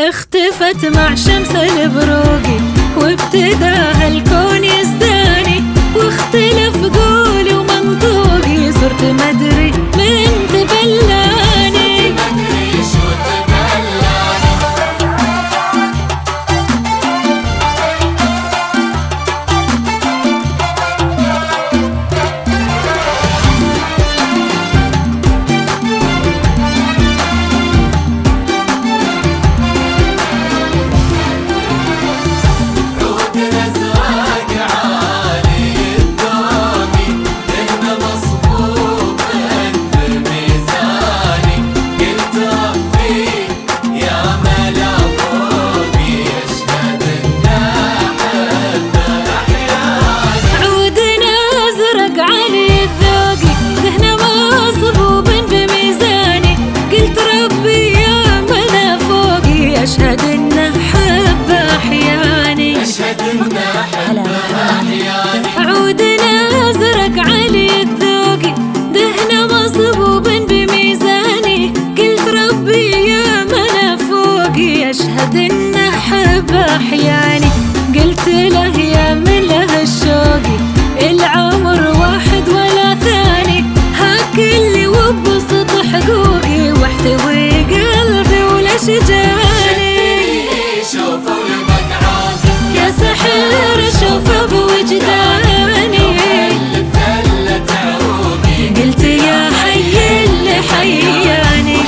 اختفت مع شمس البروقي، وابتداها الكون يزداني، واختلف قولي ومنطوقي، صرت مدري من تبلاني. أشهد إنه حب أحياني، عودنا أزرق علي الذوقي، دهنه مصبوب بميزاني، قلت ربي يا من فوقي، أشهد إنه حب أحياني، قلت له يا من له الشوقي، العمر واحد ولا ثاني، هاكلي وبسط حقوقي، واحتوي قلبي ولا شجاني. يا سحر شوفه بوجداني، قلت يا حي اللي حياني.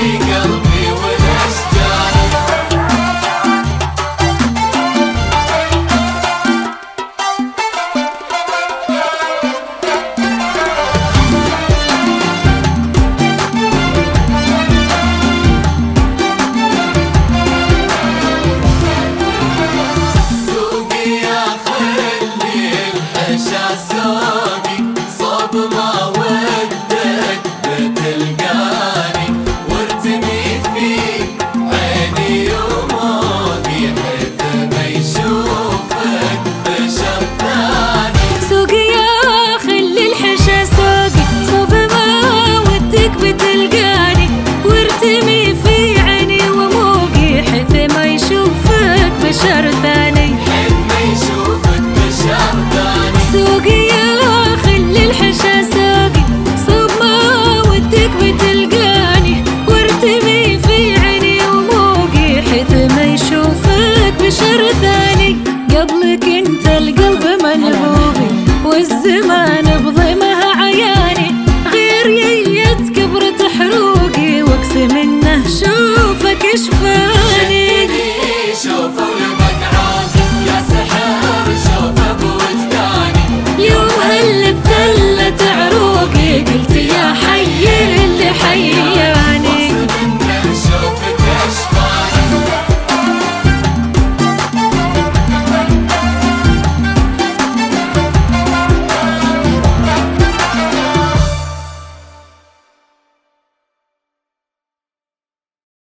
صوب ما ودك بتلقاني، وارتمي في عيني وموقي، حيث ما يشوفك بشر ثاني. سوقي يا خلي الحشا سوقي، صوب ما ودك بتلقاني، وارتمي في عيني وموقي، حيث ما يشوفك بشر ثاني.